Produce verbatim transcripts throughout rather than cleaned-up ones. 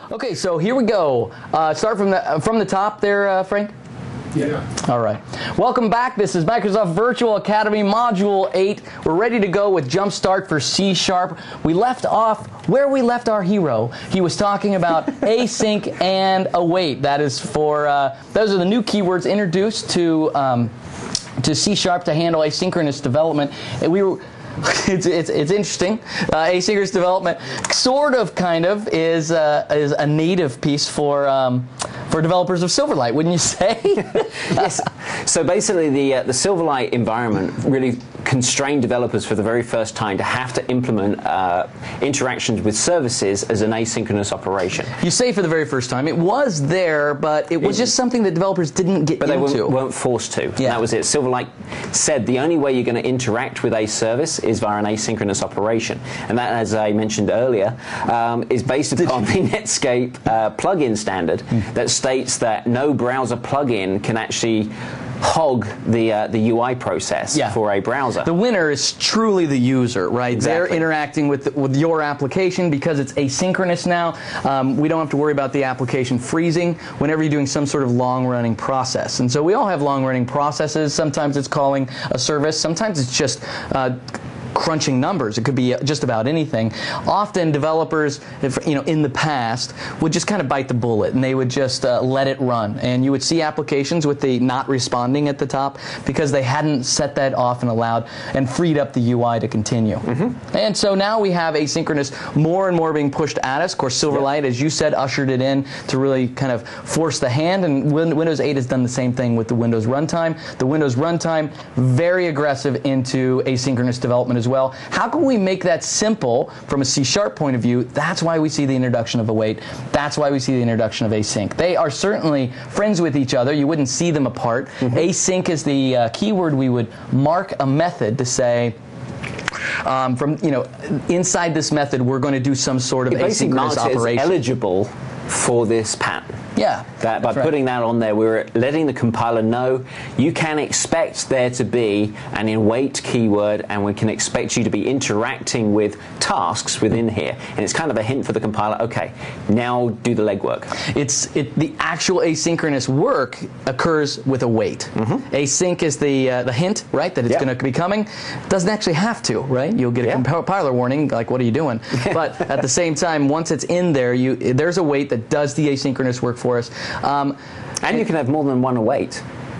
Okay, so here we go. Uh, start from the from the top there, uh, Frank. Yeah. All right. Welcome back. This is Microsoft Virtual Academy Module eight. We're ready to go with Jumpstart for C Sharp. We left off where we left our hero. He was talking about async and await. That is for uh, those are the new keywords introduced to um, to C Sharp to handle asynchronous development. And we were. It's, it's, it's interesting. Uh, asynchronous development, sort of, kind of, is uh, is a native piece for um, for developers of Silverlight, wouldn't you say? Yes. So basically, the uh, the Silverlight environment really constrained developers for the very first time to have to implement uh, interactions with services as an asynchronous operation. You say for the very first time. It was there, but it was just something that developers didn't get but into. But they weren't, weren't forced to. Yeah. That was it. Silverlight said the only way you're going to interact with a service is via an asynchronous operation. And that, as I mentioned earlier, um, is based upon the Netscape uh, plugin standard mm. that states that no browser plugin can actually hog the uh, the U I process yeah. for a browser. The winner is truly the user, right? Exactly. They're interacting with the, with your application because it's asynchronous now. Um, we don't have to worry about the application freezing whenever you're doing some sort of long-running process. And so we all have long-running processes. Sometimes it's calling a service. Sometimes it's just uh, crunching numbers. It could be just about anything. Often developers, if, you know, in the past, would just kind of bite the bullet and they would just uh, let it run. And you would see applications with the not responding at the top because they hadn't set that off and allowed and freed up the U I to continue. Mm-hmm. And so now we have asynchronous more and more being pushed at us. Of course, Silverlight, yep. as you said, ushered it in to really kind of force the hand. And Windows eight has done the same thing with the Windows runtime. The Windows runtime, very aggressive into asynchronous development as well. How can we make that simple from a C Sharp point of view? That's why we see the introduction of await. That's why we see the introduction of async. They are certainly friends with each other. You wouldn't see them apart. Mm-hmm. Async is the uh, keyword we would mark a method to say, um, from you know, inside this method, we're going to do some sort of it asynchronous operation. It's eligible for this pattern. Yeah, that by right. putting that on there, we're letting the compiler know you can expect there to be an await keyword, and we can expect you to be interacting with tasks within here. And it's kind of a hint for the compiler. Okay, now do the legwork. It's it, the actual asynchronous work occurs with await. Mm-hmm. Async is the uh, the hint, right? That it's yep. going to be coming. Doesn't actually have to, right? You'll get a yep. compiler warning, like, what are you doing? But at the same time, once it's in there, you there's a wait that does the asynchronous work for us. Um, and you can have more than one await.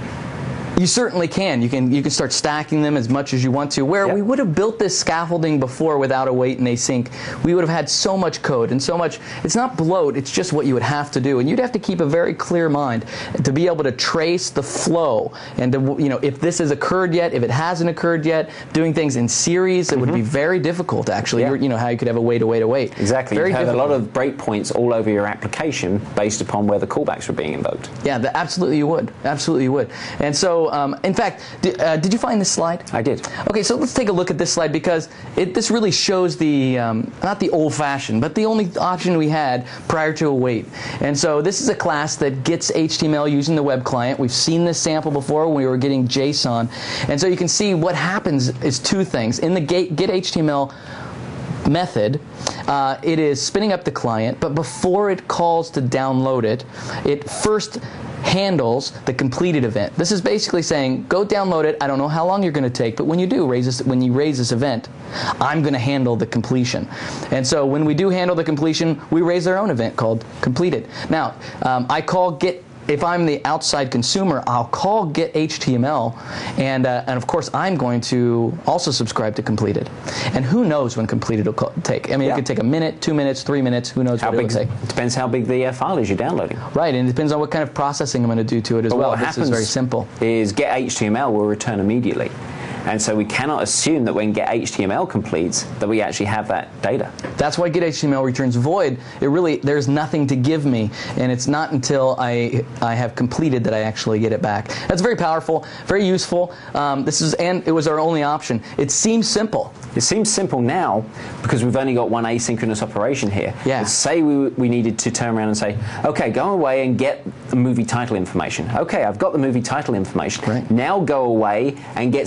You certainly can. You can you can start stacking them as much as you want to. Where yep. we would have built this scaffolding before without await and async, we would have had so much code and so much. It's not bloat. It's just what you would have to do, and you'd have to keep a very clear mind to be able to trace the flow and to, you know, if this has occurred yet, if it hasn't occurred yet. Doing things in series, mm-hmm. it would be very difficult. Actually, yeah. you know how you could have await, await, await. Exactly. Very you have difficult. a lot of breakpoints all over your application based upon where the callbacks were being invoked. Yeah, the, absolutely you would. Absolutely you would. And so, um, in fact. Did, uh, did you find this slide? I did. Okay, so let's take a look at this slide because it, this really shows the, um, not the old-fashioned, but the only option we had prior to await. And so this is a class that gets H T M L using the web client. We've seen this sample before when we were getting JSON. And so you can see what happens is two things. In the get, get H T M L method, uh, it is spinning up the client, but before it calls to download it, it first handles the completed event. This is basically saying, go download it. I don't know how long you're going to take, but when you do raise this, when you raise this event, I'm going to handle the completion. And so when we do handle the completion, we raise our own event called completed. Now, um, I call get. If I'm the outside consumer, I'll call get H T M L, and uh, and of course I'm going to also subscribe to completed. And who knows when completed will take? I mean, yeah. it could take a minute, two minutes, three minutes. Who knows how what big, it'll take? It depends how big the uh, file is you're downloading. Right, and it depends on what kind of processing I'm going to do to it as but well. What this happens is very simple. Is get H T M L will return immediately. And so we cannot assume that when get H T M L completes that we actually have that data. That's why get H T M L returns void. It really, there's nothing to give me, and it's not until I I have completed that I actually get it back. That's very powerful, very useful. Um, this is, and it was our only option. It seems simple. It seems simple now because we've only got one asynchronous operation here. Yeah. But say we we needed to turn around and say, okay, go away and get the movie title information. Okay, I've got the movie title information. Right. Now go away and get something else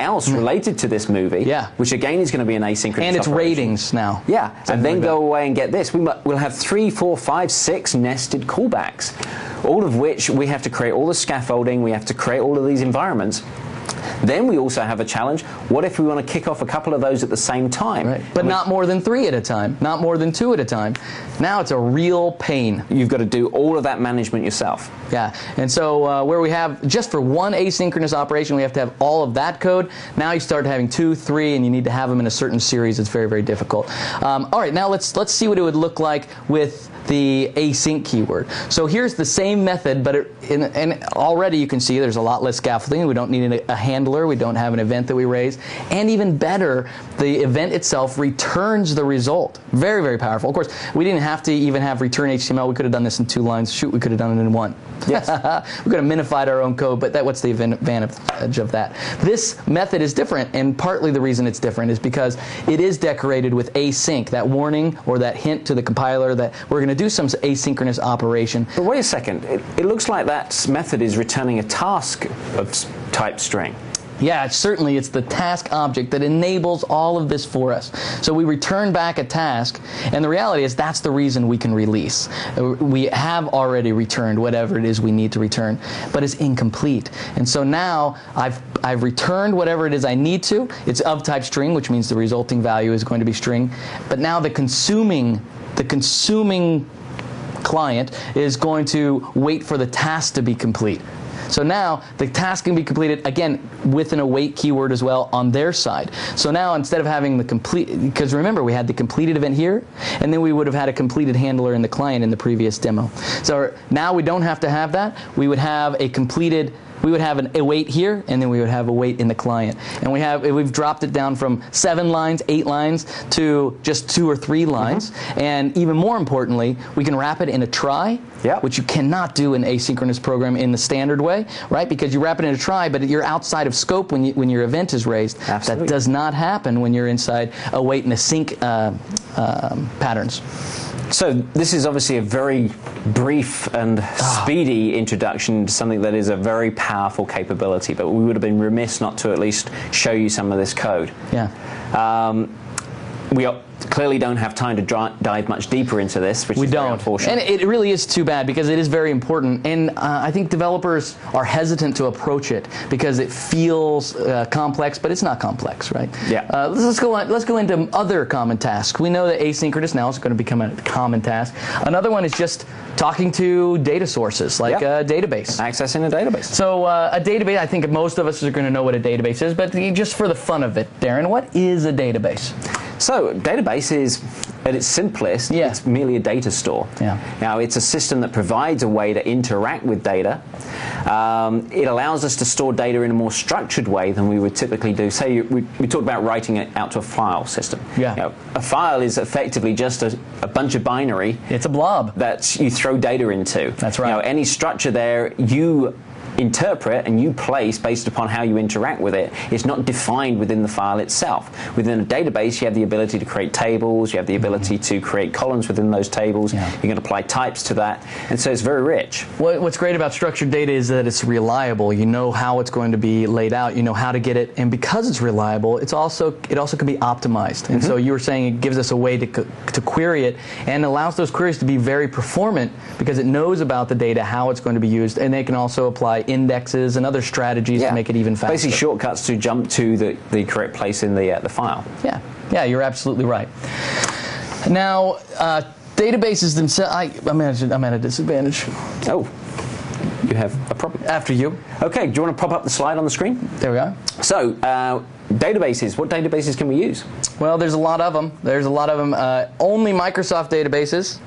else related to this movie, yeah. which again is going to be an asynchronous And its operation. ratings now. Yeah, and then like go that. away and get this. We mu- we'll have three, four, five, six nested callbacks, all of which we have to create all the scaffolding, we have to create all of these environments. Then we also have a challenge. What if we want to kick off a couple of those at the same time? Right. But we, not more than three at a time, not more than two at a time. Now it's a real pain. You've got to do all of that management yourself. Yeah, and so uh, where we have, just for one asynchronous operation, we have to have all of that code. Now you start having two, three, and you need to have them in a certain series. It's very, very difficult. Um, all right, now let's let's see what it would look like with the async keyword. So here's the same method, but it, in, and already you can see there's a lot less scaffolding. We don't need a, a handler. We don't have an event that we raise. And even better, the event itself returns the result. Very, very powerful. Of course, we didn't have to even have return H T M L. We could have done this in two lines. Shoot, we could have done it in one. Yes. We could have minified our own code, but that, what's the advantage of that? This method is different, and partly the reason it's different is because it is decorated with async, that warning or that hint to the compiler that we're going to do some asynchronous operation. But wait a second. It, it looks like that method is returning a task of s- type string. Yeah, it's certainly it's the task object that enables all of this for us. So we return back a task, and the reality is that's the reason we can release. We have already returned whatever it is we need to return, but it's incomplete. And so now I've I've returned whatever it is I need to. It's of type string, which means the resulting value is going to be string. But now the consuming the consuming client is going to wait for the task to be complete. So now the task can be completed, again, with an await keyword as well on their side. So now instead of having the complete, because remember we had the completed event here, and then we would have had a completed handler in the client in the previous demo. So now we don't have to have that. We would have a completed we would have an await here, and then we would have await in the client. And we have, we've dropped it down from seven lines, eight lines, to just two or three lines. Mm-hmm. And even more importantly, we can wrap it in a try, yep. which you cannot do in asynchronous program in the standard way, right? Because you wrap it in a try, but you're outside of scope when, you, when your event is raised. Absolutely. That does not happen when you're inside await and async uh, um, patterns. So this is obviously a very brief and Ah. speedy introduction to something that is a very powerful capability, but we would have been remiss not to at least show you some of this code. Yeah. Um, we are, clearly don't have time to dri- dive much deeper into this, which we is very don't. unfortunate. And it really is too bad because it is very important. And uh, I think developers are hesitant to approach it because it feels uh, complex, but it's not complex, right? Yeah. Uh, let's, let's go on, let's go into other common tasks. We know that asynchronous now is going to become a common task. Another one is just talking to data sources, like Yep. a database. Accessing a database. So uh, a database, I think most of us are going to know what a database is, but just for the fun of it, Darren, what is a database? So, database is, at its simplest, Yeah. it's merely a data store. Yeah. Now, it's a system that provides a way to interact with data. Um, it allows us to store data in a more structured way than we would typically do. Say, you, we, we talked about writing it out to a file system. Yeah. You know, a file is effectively just a, a bunch of binary It's a blob. that you throw data into. That's right. You know, any structure there, you interpret and you place based upon how you interact with it. It's not defined within the file itself. Within a database, you have the ability to create tables, you have the ability to create columns within those tables, Yeah. you can apply types to that, and so it's very rich. What, what's great about structured data is that it's reliable. You know how it's going to be laid out. You know how to get it, and because it's reliable, it's also it also can be optimized. And mm-hmm. so you were saying it gives us a way to to query it, and allows those queries to be very performant because it knows about the data, how it's going to be used, and they can also apply indexes and other strategies Yeah. to make it even faster. Basically, shortcuts to jump to the, the correct place in the uh, the file. Yeah, yeah, you're absolutely right. Now, uh, databases themselves, I, I'm, at, I'm at a disadvantage. Oh, you have a problem. After you. Okay, do you want to pop up the slide on the screen? There we are. So, uh, databases. What databases can we use? Well, there's a lot of them. There's a lot of them. Uh, only Microsoft databases.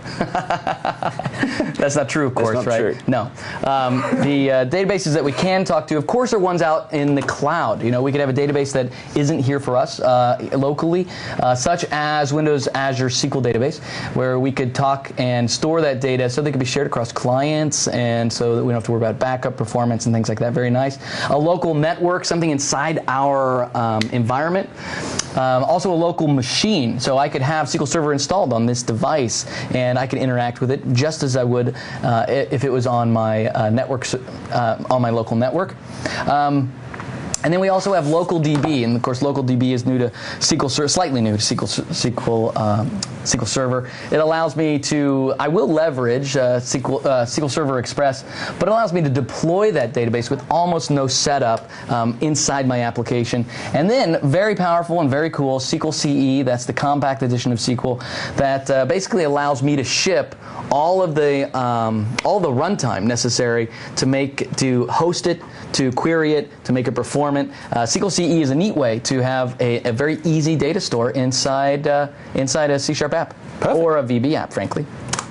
That's not true, of course, not right? true. No. Um, the uh, databases that we can talk to, of course, are ones out in the cloud. You know, we could have a database that isn't here for us uh, locally, uh, such as Windows Azure S Q L database, where we could talk and store that data so they could be shared across clients, and so that we don't have to worry about backup performance and things like that. Very nice. A local network, something inside our um, environment. Um, also a local machine, so I could have S Q L Server installed on this device, and I could interact with it just as I would uh, if it was on my uh, network, uh, on my local network. Um, And then we also have LocalDB, and of course LocalDB is new to S Q L Server, slightly new to S Q L, S Q L, um, S Q L Server. It allows me to, I will leverage uh, S Q L, uh, S Q L Server Express, but it allows me to deploy that database with almost no setup um, inside my application. And then, very powerful and very cool, S Q L C E, that's the compact edition of S Q L, that uh, basically allows me to ship all of the um, all the runtime necessary to make to host it, to query it, to make it performant. Uh, S Q L C E is a neat way to have a, a very easy data store inside uh, inside a C Sharp app. Perfect. Or a V B app, frankly.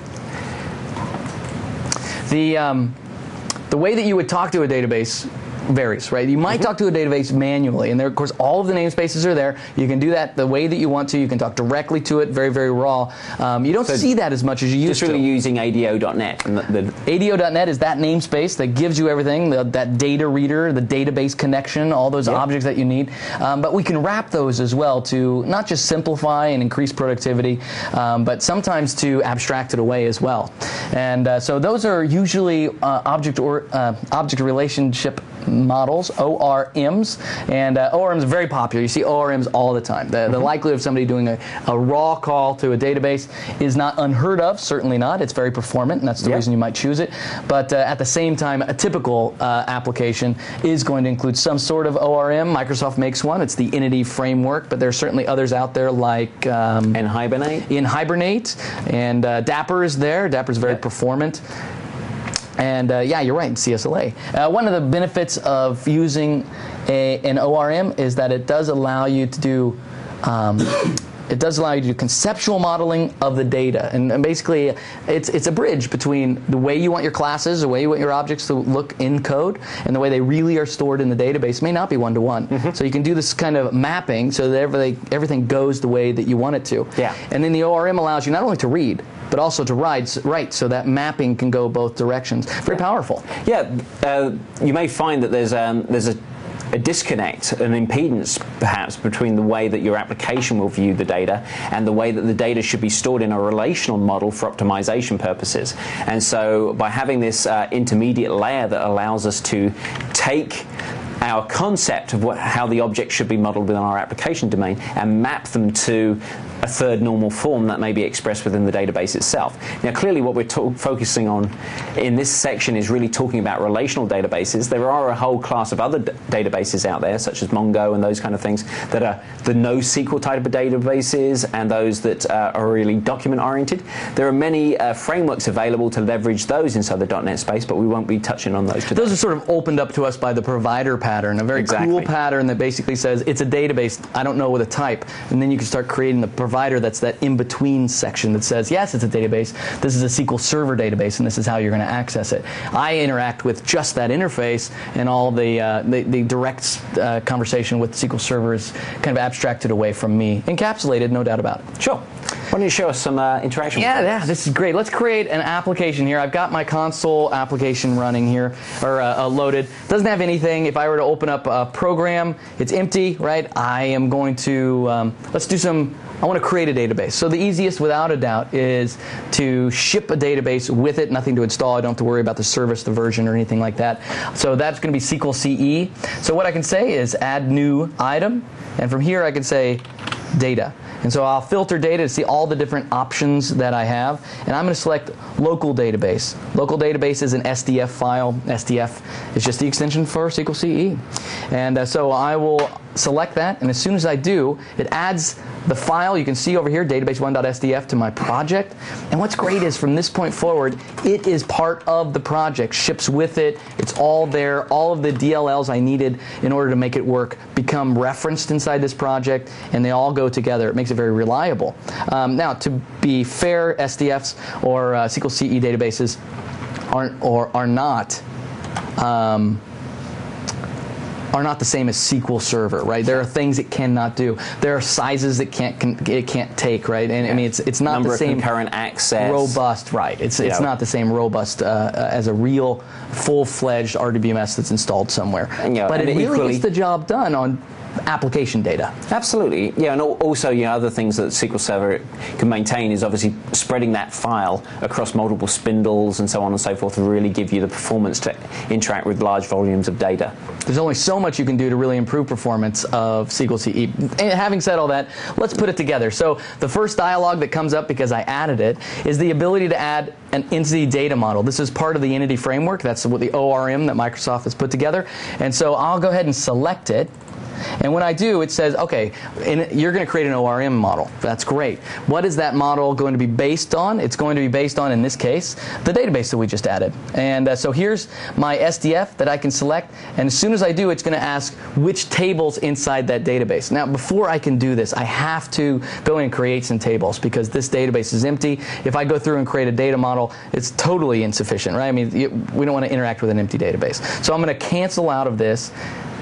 The um, the way that you would talk to a database varies, right? You might mm-hmm. talk to a database manually, and there, of course, all of the namespaces are there. You can do that the way that you want to. You can talk directly to it, very, very raw. Um, you don't so see that as much as you used to. Just really using A D O dot net. And the, the A D O dot net is that namespace that gives you everything, the, that data reader, the database connection, all those yep. objects that you need. Um, but we can wrap those as well to not just simplify and increase productivity, um, but sometimes to abstract it away as well. And uh, so those are usually uh, object or uh, object relationship models, O R Ms, and uh, O R Ms are very popular. You see O R Ms all the time. The, mm-hmm. the likelihood of somebody doing a, a raw call to a database is not unheard of, certainly not. It's very performant, and that's the yep. reason you might choose it. But uh, at the same time, a typical uh, application is going to include some sort of O R M. Microsoft makes one. It's the Inity framework, but there are certainly others out there like um, NHibernate. NHibernate, and uh, Dapr is there. Dapr is very yep. performant. And uh, yeah, you're right, C S L A. Uh, one of the benefits of using a, an O R M is that it does allow you to do um, it does allow you to do conceptual modeling of the data. And, and basically, it's it's a bridge between the way you want your classes, the way you want your objects to look in code, and the way they really are stored in the database may not be one-to-one. Mm-hmm. So you can do this kind of mapping so that everything, everything goes the way that you want it to. Yeah. And then the O R M allows you not only to read, but also to write, right, so that mapping can go both directions. Very powerful. Yeah, uh, you may find that there's um, there's a, a disconnect, an impedance perhaps, between the way that your application will view the data and the way that the data should be stored in a relational model for optimization purposes. And so by having this uh, intermediate layer that allows us to take our concept of what, how the object should be modeled within our application domain and map them to a third normal form that may be expressed within the database itself. Now, clearly what we're to- focusing on in this section is really talking about relational databases. There are a whole class of other d- databases out there, such as Mongo and those kind of things, that are the NoSQL type of databases and those that uh, are really document-oriented. There are many uh, frameworks available to leverage those inside the .NET space, but we won't be touching on those today. Those are sort of opened up to us by the provider pattern, a very exactly. cool pattern that basically says, it's a database, I don't know what a type, and then you can start creating the provider that's that in-between section that says, yes, it's a database, this is a S Q L Server database, and this is how you're going to access it. I interact with just that interface, and all the, uh, the, the direct uh, conversation with S Q L Server is kind of abstracted away from me. Encapsulated, no doubt about it. Sure. Why don't you show us some uh, interaction? Yeah, yeah, this is great. Let's create an application here. I've got my console application running here, or uh, uh, loaded. Doesn't have anything. If I were to open up a program, it's empty, right? I am going to, um, let's do some, I want to create a database. So the easiest, without a doubt, is to ship a database with it, nothing to install. I don't have to worry about the service, the version, or anything like that. So that's going to be S Q L C E. So what I can say is add new item, and from here I can say data. And so I'll filter data to see all the different options that I have, and I'm going to select local database. Local database is an S D F file. S D F is just the extension for S Q L C E. And uh, so I will select that, and as soon as I do, it adds the file you can see over here, database one dot S D F, to my project. And what's great is from this point forward, it is part of the project, ships with it, it's all there, all of the D L Ls I needed in order to make it work become referenced inside this project, and they all go together. It makes it very reliable. Um, now, to be fair, S D Fs or uh, S Q L C E databases aren't or are not um, are not the same as S Q L Server, right? There are things it cannot do. There are sizes it can't can, it can't take, right? And yeah. I mean, it's it's not Number the same of concurrent access, robust, right? It's it's yeah. not the same robust uh, as a real full-fledged R D B M S that's installed somewhere. And, you know, but and it really equally, gets the job done on application data. Absolutely, yeah, and also, you know, other things that S Q L Server can maintain is obviously spreading that file across multiple spindles and so on and so forth to really give you the performance to interact with large volumes of data. There's only so much you can do to really improve performance of S Q L C E. And having said all that, let's put it together. So the first dialog that comes up, because I added it, is the ability to add an entity data model. This is part of the Entity Framework. That's what the O R M that Microsoft has put together. And so I'll go ahead and select it. And when I do, it says, okay, in, you're going to create an O R M model. That's great. What is that model going to be based on? It's going to be based on, in this case, the database that we just added. And uh, so here's my S D F that I can select. And as soon as I do, it's going to ask which tables inside that database. Now, before I can do this, I have to go in and create some tables because this database is empty. If I go through and create a data model, it's totally insufficient, right? I mean, we don't want to interact with an empty database. So I'm going to cancel out of this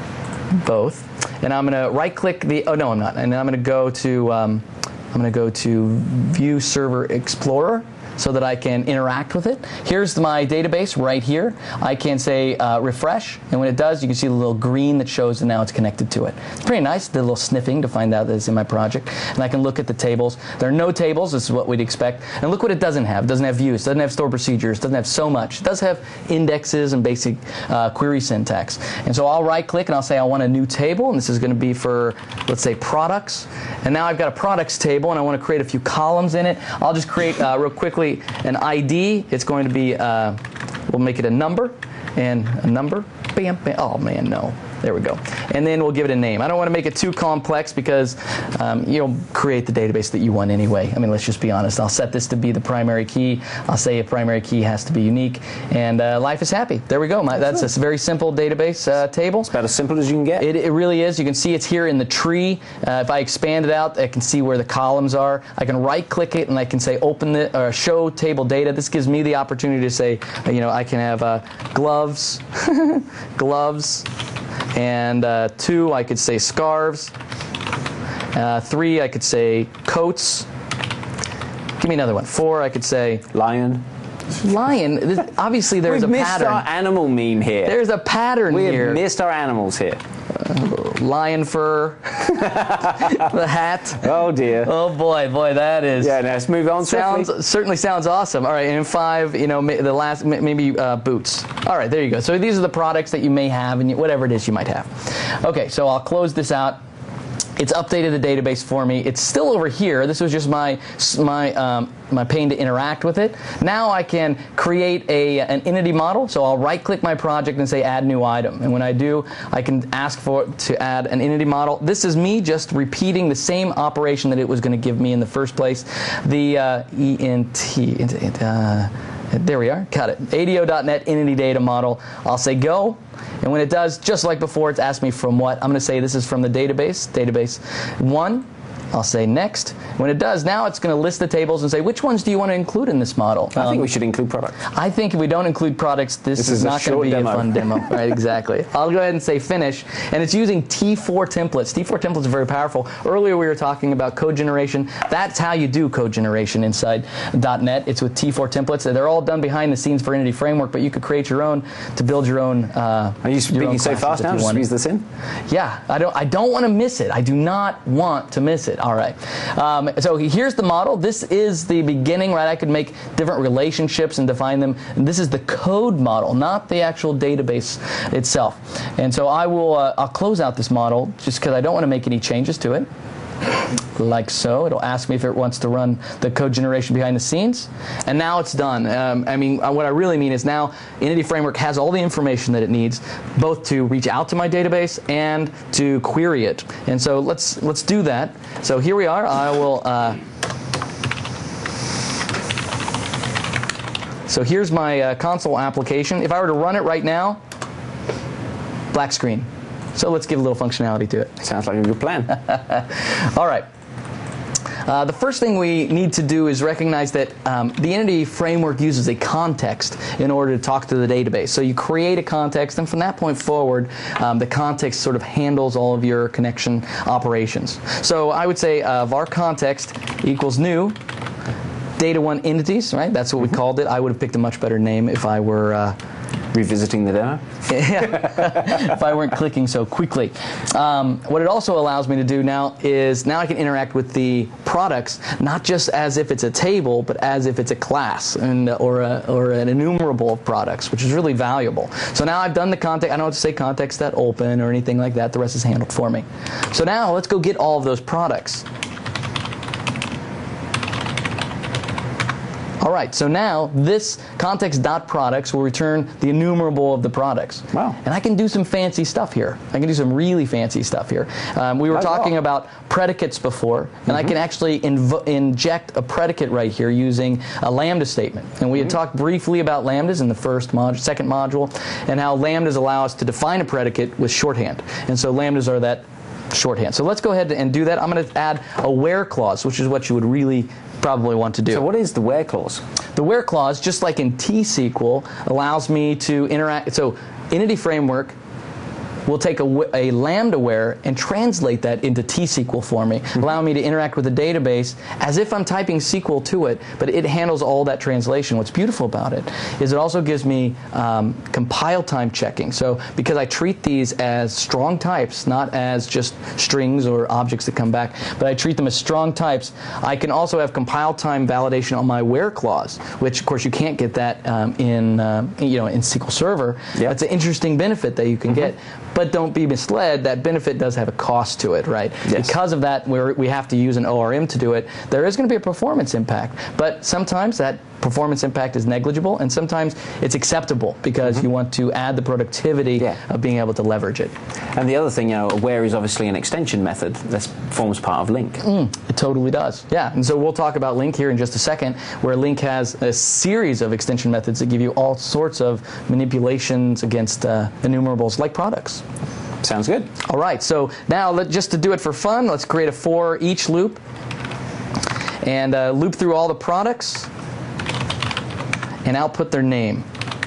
both. And I'm going to right-click the. Oh no, I'm not. And I'm going to go to. Um, I'm going to go to View Server Explorer so that I can interact with it. Here's my database right here. I can say uh, refresh, and when it does, you can see the little green that shows that now it's connected to it. It's pretty nice, the little sniffing to find out that it's in my project. And I can look at the tables. There are no tables, this is what we'd expect. And look what it doesn't have. It doesn't have views, doesn't have stored procedures, doesn't have so much. It does have indexes and basic uh, query syntax. And so I'll right-click and I'll say I want a new table, and this is going to be for, let's say, products. And now I've got a products table, and I want to create a few columns in it. I'll just create, uh, real quickly, an I D. It's going to be, uh, we'll make it a number, and a number. Bam, bam. Oh man, no. There we go. And then we'll give it a name. I don't want to make it too complex because um, you'll create the database that you want anyway. I mean, let's just be honest. I'll set this to be the primary key. I'll say a primary key has to be unique. And uh, life is happy. There we go. My, that's a very simple database uh, table. It's about as simple as you can get. It, it really is. You can see it's here in the tree. Uh, if I expand it out, I can see where the columns are. I can right-click it, and I can say open the, or show table data. This gives me the opportunity to say, uh, you know, I can have uh, gloves, gloves. And uh, two, I could say scarves. Uh, three, I could say coats. Give me another one. Four, I could say lion. Lion. This, obviously, there's We've a pattern. We've missed our animal meme here. There's a pattern we here. We have missed our animals here. Uh, lion fur. The hat. Oh dear. Oh boy, boy, that is. Yeah, now let's move on. Sounds swiftly. certainly sounds awesome. All right, and in five, you know, the last maybe uh, boots. All right, there you go. So these are the products that you may have, and whatever it is you might have. Okay, so I'll close this out. It's updated the database for me. It's still over here. This was just my my um, my pane to interact with it. Now I can create a an entity model. So I'll right-click my project and say Add New Item. And when I do, I can ask for it to add an entity model. This is me just repeating the same operation that it was going to give me in the first place. The uh, E N T. Uh, there we are. Got it. A D O dot net entity data model. I'll say go. And when it does, just like before, it's asked me from what. I'm going to say this is from the database, database one. I'll say next. When it does, now it's going to list the tables and say, which ones do you want to include in this model? I um, think we should include products. I think if we don't include products, this, this is, is not going to be demo. a fun demo. Right, exactly. I'll go ahead and say finish. And it's using T four templates. T four templates are very powerful. Earlier we were talking about code generation. That's how you do code generation inside .NET. It's with T four templates. They're all done behind the scenes for Entity Framework, but you could create your own to build your own. Uh, Are you speaking so fast now? Just squeeze this in? Yeah, I don't. I don't want to miss it. I do not want to miss it. All right. Um, so here's the model. This is the beginning, right? I could make different relationships and define them. And this is the code model, not the actual database itself. And so I will. Uh, I'll close out this model just because I don't want to make any changes to it. Like so. It'll ask me if it wants to run the code generation behind the scenes. And now it's done. Um, I mean, what I really mean is now Entity Framework has all the information that it needs, both to reach out to my database and to query it. And so let's let's do that. So here we are. I will. Uh, so here's my uh, console application. If I were to run it right now, black screen. So let's give a little functionality to it. Sounds like a good plan. All right. Uh, the first thing we need to do is recognize that um, the Entity Framework uses a context in order to talk to the database. So you create a context, and from that point forward, um, the context sort of handles all of your connection operations. So I would say uh, var context equals new data one entities, right? That's what we called it. I would have picked a much better name if I were uh, Revisiting the demo? If I weren't clicking so quickly. Um, what it also allows me to do now is now I can interact with the products not just as if it's a table, but as if it's a class and or a, or an enumerable of products, which is really valuable. So now I've done the context. I don't have to say context.open or anything like that. The rest is handled for me. So now let's go get all of those products. All right, so now this context.products will return the enumerable of the products. Wow. And I can do some fancy stuff here. I can do some really fancy stuff here. Um, we were That's talking well. about predicates before, and Mm-hmm. I can actually inv inject a predicate right here using a lambda statement. And we had Mm-hmm. talked briefly about lambdas in the first mod second module, and how lambdas allow us to define a predicate with shorthand. And so lambdas are that shorthand. So let's go ahead and do that. I'm going to add a where clause, which is what you would really probably want to do. So what is the where clause? The where clause, just like in T S Q L, allows me to interact. So Entity Framework will take a, a lambda where and translate that into T S Q L for me, mm-hmm. allowing me to interact with the database as if I'm typing S Q L to it, but it handles all that translation. What's beautiful about it is it also gives me um, compile time checking. So because I treat these as strong types, not as just strings or objects that come back, but I treat them as strong types, I can also have compile time validation on my where clause, which of course you can't get that um, in uh, you know in S Q L Server. Yep. That's an interesting benefit that you can mm-hmm. get. But don't be misled, that benefit does have a cost to it, right? Yes. Because of that, we're, we have to use an O R M to do it. There is going to be a performance impact, but sometimes that performance impact is negligible, and sometimes it's acceptable because mm-hmm. you want to add the productivity yeah. of being able to leverage it. And the other thing, you know, where is obviously an extension method that forms part of LINQ. Mm, it totally does, yeah. And so we'll talk about LINQ here in just a second, where LINQ has a series of extension methods that give you all sorts of manipulations against uh, enumerables like products. Sounds good. All right, so now let, just to do it for fun, let's create a for each loop and uh, loop through all the products and output their name.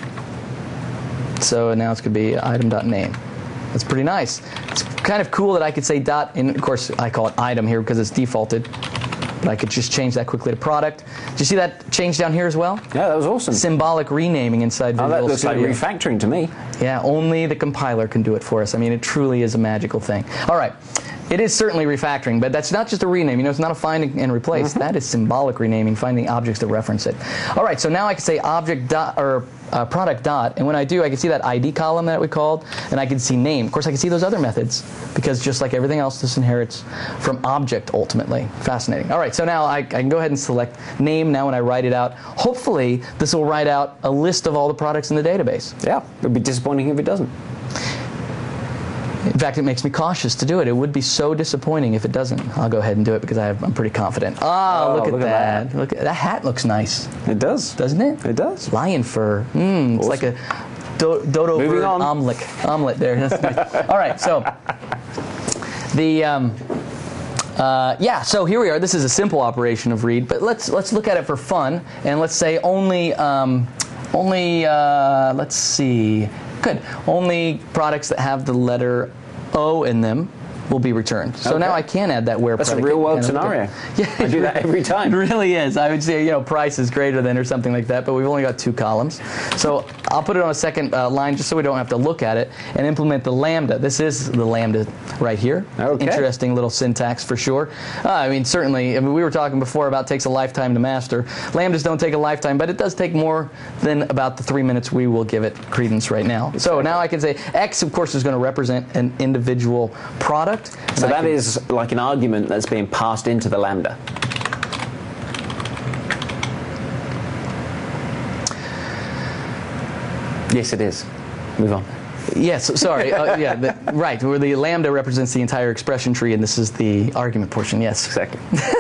So now it's going to be item.name. That's pretty nice. It's kind of cool that I could say dot, and of course I call it item here because it's defaulted, but I could just change that quickly to product. Did you see that change down here as well? Yeah, that was awesome. Symbolic renaming inside Visual Studio. Oh, that looks Studio. like refactoring to me. Yeah, only the compiler can do it for us. I mean, it truly is a magical thing. All right. It is certainly refactoring, but that's not just a rename. You know, it's not a find and replace. Mm-hmm. That is symbolic renaming, finding objects that reference it. All right, so now I can say object dot or uh, product dot, and when I do, I can see that I D column that we called, and I can see name. Of course, I can see those other methods because just like everything else, this inherits from object ultimately. Fascinating. All right, so now I, I can go ahead and select name. Now when I write it out, hopefully this will write out a list of all the products in the database. Yeah, it'd be disappointing if it doesn't. In fact, it makes me cautious to do it. It would be so disappointing if it doesn't. I'll go ahead and do it because I have, I'm pretty confident. Oh, oh look, at, look at that. that. Look at that hat. Looks nice. It does. Doesn't it? It does. Lion fur. Mm, it's Awesome. like a do dodo Moving bird on. omelet. Omelet there. That's nice. All right, so the um, uh, yeah. So here we are. This is a simple operation of read, but let's let's look at it for fun, and let's say only um, only uh, let's see. Good. Only products that have the letter O in them will be returned. So okay. now I can add that where That's predicate. a real world And scenario. Yeah, I do that every time. It really is. I would say, you know, price is greater than or something like that, but we've only got two columns. So I'll put it on a second uh, line just so we don't have to look at it and implement the lambda. This is the lambda right here. Okay. Interesting little syntax for sure. Uh, I mean, certainly, I mean, we were talking before about takes a lifetime to master. Lambdas don't take a lifetime, but it does take more than about the three minutes we will give it credence right now. Exactly. So now I can say X, of course, is going to represent an individual product. So that can, is like an argument that's being passed into the lambda. Yes, it is. Move on. Yes, sorry. Uh, yeah, the, right. Where the lambda represents the entire expression tree, and this is the argument portion. Yes, exactly.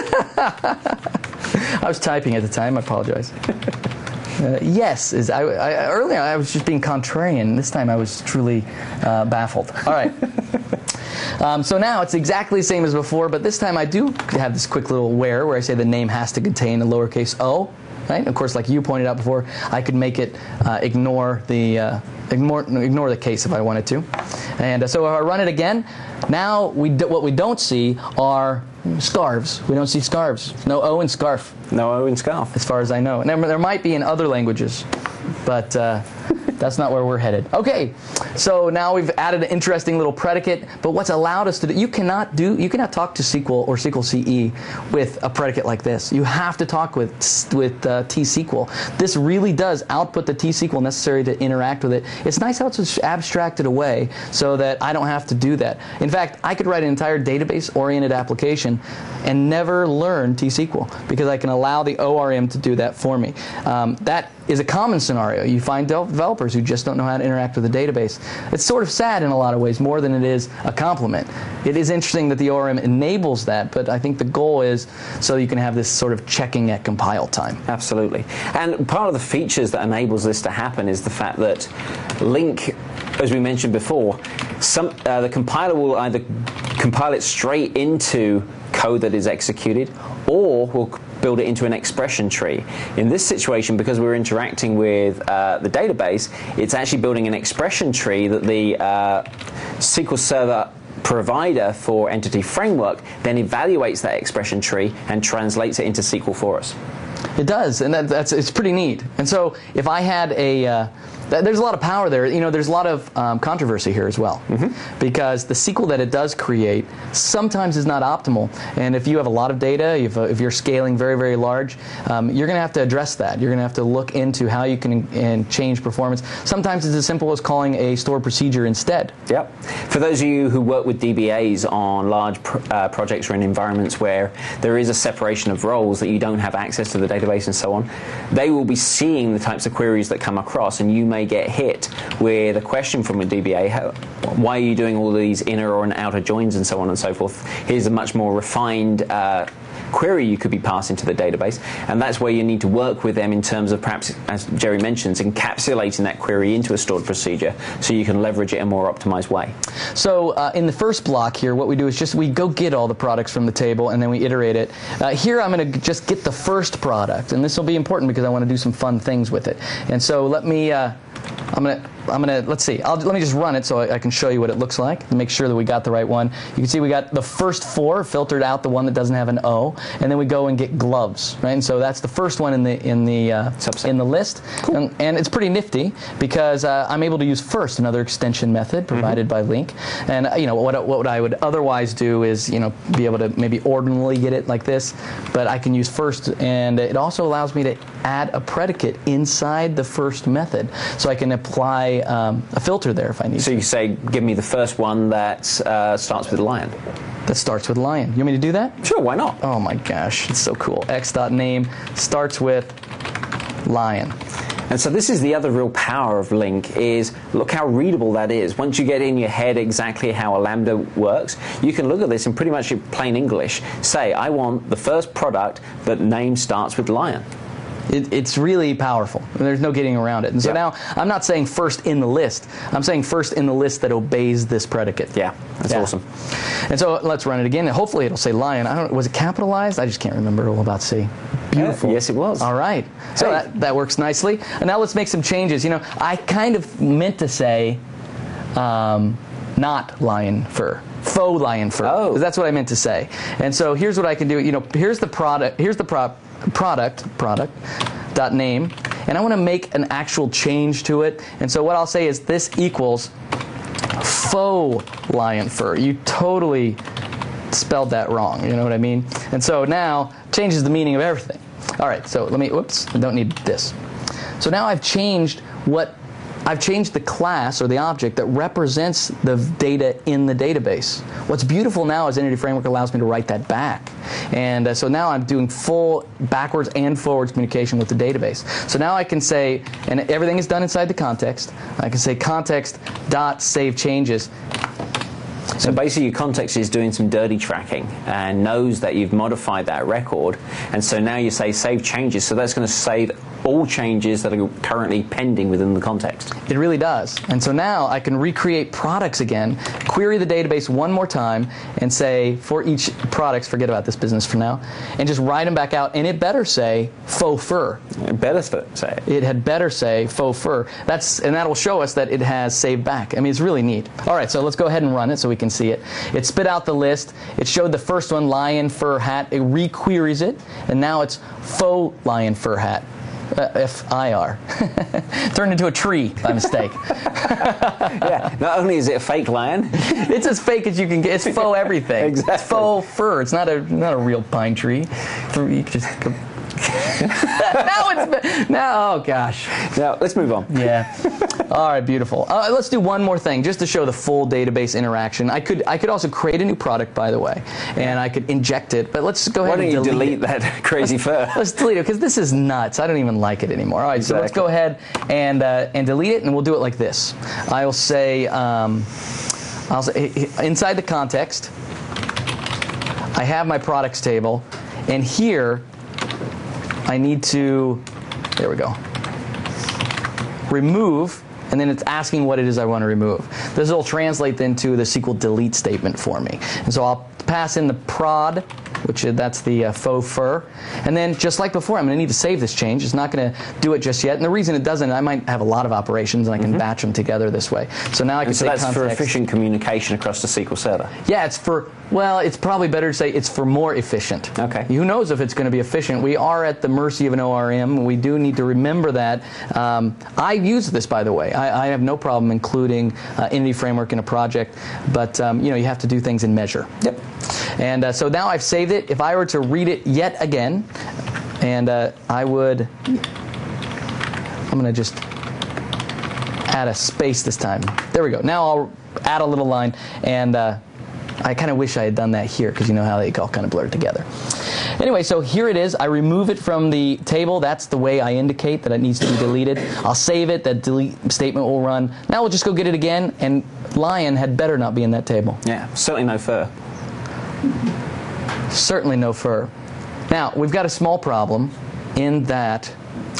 I was typing at the time. I apologize. Uh, yes, is I, I, earlier I was just being contrarian. This time I was truly uh, baffled. All right. Um, so now it's exactly the same as before, but this time I do have this quick little where, where I say the name has to contain a lowercase o. Right? And of course, like you pointed out before, I could make it uh, ignore the uh, ignore ignore the case if I wanted to. And uh, so if I run it again, now we do, what we don't see are scarves. We don't see scarves. No O in scarf. No O in scarf. As far as I know. And there, there might be in other languages, but uh, That's not where we're headed. Okay, so now we've added an interesting little predicate, but what's allowed us to do, you cannot do, you cannot talk to S Q L or S Q L C E with a predicate like this. You have to talk with, with uh, T S Q L. This really does output the T S Q L necessary to interact with it. It's nice how it's abstracted away so that I don't have to do that. In fact, I could write an entire database-oriented application and never learn T S Q L because I can allow the O R M to do that for me. Um, that is a common scenario. You find developers who just don't know how to interact with a database. It's sort of sad in a lot of ways, more than it is a compliment. It is interesting that the O R M enables that, but I think the goal is so you can have this sort of checking at compile time. Absolutely. And part of the features that enables this to happen is the fact that LINQ, as we mentioned before, some, uh, the compiler will either compile it straight into code that is executed, or will build it into an expression tree. In this situation, because we're interacting with uh, the database, it's actually building an expression tree that the uh, S Q L Server provider for Entity Framework then evaluates that expression tree and translates it into S Q L for us. It does, and that, that's it's pretty neat. And so if I had a uh, there's a lot of power there. You know, there's a lot of um, controversy here as well, mm-hmm. because the S Q L that it does create sometimes is not optimal. And if you have a lot of data, if, uh, if you're scaling very, very large, um, you're going to have to address that. You're going to have to look into how you can and change performance. Sometimes it's as simple as calling a stored procedure instead. Yep. For those of you who work with D B As on large pr uh, projects or in environments where there is a separation of roles that you don't have access to the database and so on, they will be seeing the types of queries that come across, and you may get hit with a question from a D B A. How, why are you doing all these inner or outer joins and so on and so forth? Here's a much more refined uh, query you could be passing to the database, and that's where you need to work with them in terms of perhaps, as Jerry mentions, encapsulating that query into a stored procedure so you can leverage it in a more optimized way. So uh, in the first block here, what we do is just we go get all the products from the table and then we iterate it. Uh, here I'm going to just get the first product, and this will be important because I want to do some fun things with it. And so let me uh, I'm going to I'm going to, let's see, I'll, let me just run it so I, I can show you what it looks like and make sure that we got the right one. You can see we got the first four, filtered out the one that doesn't have an O, and then we go and get gloves, right? And so that's the first one in the in the uh, in the list. Cool. And, and it's pretty nifty because uh, I'm able to use first, another extension method provided mm-hmm. by LINQ. And uh, you know what what I would otherwise do is you know be able to maybe ordinally get it like this, but I can use first, and it also allows me to add a predicate inside the first method, so I can apply Um, a filter there if I need so to. So you say, give me the first one that uh, starts with lion. That starts with lion. You want me to do that? Sure, why not? Oh my gosh, it's so cool. X.name starts with lion. And so this is the other real power of LINQ, is look how readable that is. Once you get in your head exactly how a Lambda works, you can look at this in pretty much plain English. Say, I want the first product that name starts with lion. It, it's really powerful. There's no getting around it. And so yeah. now I'm not saying first in the list. I'm saying first in the list that obeys this predicate. Yeah, that's yeah. awesome. And so let's run it again. And hopefully it'll say lion. I don't. Was it capitalized? I just can't remember all about C. Beautiful. Yeah, yes, it was. All right. So hey. that, that works nicely. And now let's make some changes. You know, I kind of meant to say um, not lion fur. Faux lion fur. Oh. That's what I meant to say. And so here's what I can do. You know, here's the product. Here's the prop. product product dot name, and I want to make an actual change to it. And so what I'll say is this equals faux lion fur. You totally spelled that wrong, you know what I mean? And so now changes the meaning of everything. All right, so let me, whoops, I don't need this. So now I've changed what I've changed the class or the object that represents the data in the database. What's beautiful now is Entity Framework allows me to write that back. And uh, so now I'm doing full backwards and forwards communication with the database. So now I can say, and everything is done inside the context, I can say context dot save changes. So basically your context is doing some dirty tracking and knows that you've modified that record, and so now you say save changes, so that's going to save all changes that are currently pending within the context. It really does. And so now I can recreate products again, query the database one more time, and say for each products, forget about this business for now, and just write them back out, and it better say faux fur. It better say it. It had better say faux fur. That's, and that will show us that it has saved back. I mean, it's really neat. All right, so let's go ahead and run it so we can see it. It spit out the list. It showed the first one, lion fur hat. It requeries it, and now it's faux lion fur hat. Uh, F I R. Turned into a tree by mistake. Yeah, not only is it a fake lion, it's as fake as you can get. It's faux everything. Exactly. It's faux fur. It's not a not a real pine tree. You just now it's now. Oh gosh. Now let's move on. Yeah. All right, beautiful. Uh, let's do one more thing, just to show the full database interaction. I could I could also create a new product, by the way, and I could inject it. But let's go ahead Why don't and you delete, delete that crazy fur? Let's delete it because this is nuts. I don't even like it anymore. All right, Exactly. so let's go ahead and uh, and delete it, and we'll do it like this. I'll say um, I'll say inside the context, I have my products table, and here I need to. There we go. Remove. And then it's asking what it is I want to remove. This will translate then to the S Q L delete statement for me. And so I'll pass in the prod, which is, that's the uh, faux fur. And then just like before, I'm going to need to save this change. It's not going to do it just yet. And the reason it doesn't, I might have a lot of operations and I can mm-hmm. batch them together this way. So now I can and so say that's context. For efficient communication across the S Q L Server. Yeah, it's for, well, it's probably better to say it's for more efficient. Okay. Who knows if it's going to be efficient? We are at the mercy of an O R M. We do need to remember that. Um, I use this, by the way. I, I have no problem including uh, Entity Framework in a project, but um, you know, you have to do things in measure. Yep. And uh, so now I've saved it. If I were to read it yet again, and uh, I would, I'm going to just add a space this time. There we go. Now I'll add a little line, and uh, I kind of wish I had done that here because you know how they all kind of blur together. Anyway, so here it is. I remove it from the table. That's the way I indicate that it needs to be deleted. I'll save it. That delete statement will run. Now we'll just go get it again, and lion had better not be in that table. Yeah, certainly no fur. Certainly no fur. Now, we've got a small problem in that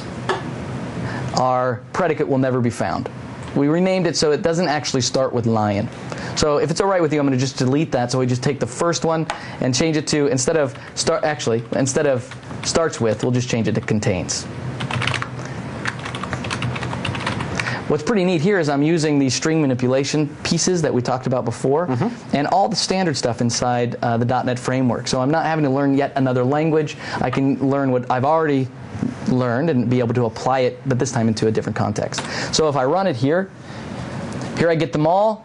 our predicate will never be found. We renamed it so it doesn't actually start with lion. So if it's all right with you, I'm going to just delete that. So we just take the first one and change it to, instead of start, actually, instead of starts with, we'll just change it to contains. What's pretty neat here is I'm using these string manipulation pieces that we talked about before, mm-hmm. and all the standard stuff inside uh, the dot net framework. So I'm not having to learn yet another language. I can learn what I've already learned and be able to apply it, but this time into a different context. So if I run it here, here I get them all.